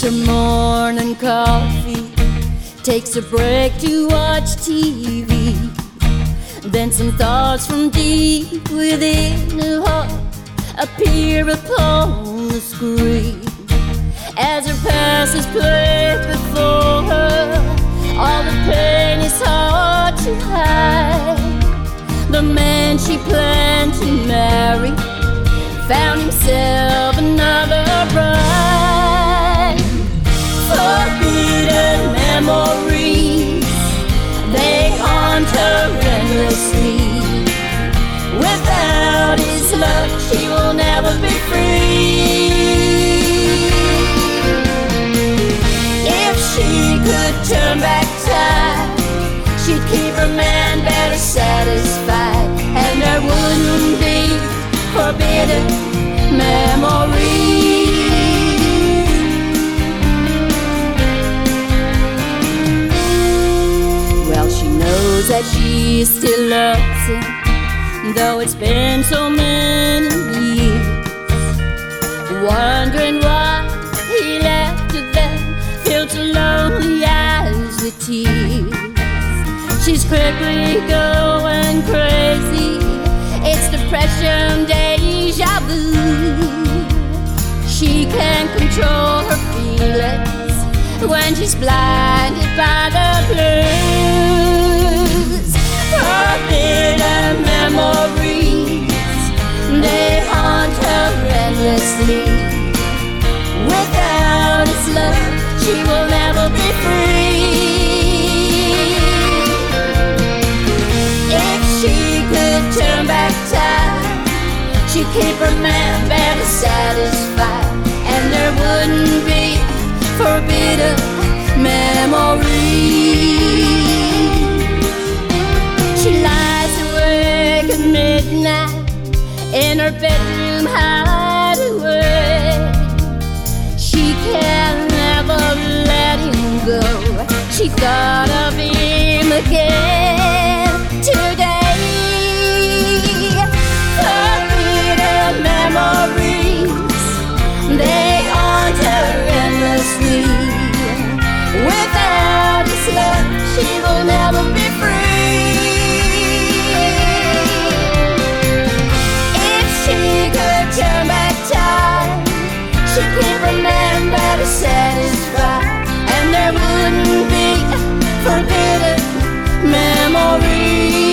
her morning coffee, takes a break to watch TV. Then some thoughts from deep within her heart appear upon the screen. As her past is played before her, all the pain is hard to hide. The man she planned to marry found himself another bride. Forbidden memories, they haunt her endlessly. Without his love, she will never be free. If she could turn back time, she'd keep her man better satisfied, and there wouldn't be forbidden memories. Well, she knows that she still loves him, though it's been so many years. Wondering why he left her then, filled so lonely as the tears. She's quickly going crazy, it's depression, deja vu. She can't control her feelings when she's blinded by the blues. Forbidden memories, they haunt her endlessly. Without his love, she will never be free. If she could turn back time, she'd keep her man better satisfied, and there wouldn't be forbidden memories. She lies awake at midnight in her bedroom hideaway. She can never let him go. She thought of him again today. Forbidden memories, they haunt her endlessly. Without his love, she will never be free. If she could turn back time, she'd keep her man better satisfied, and there wouldn't be forbidden memories.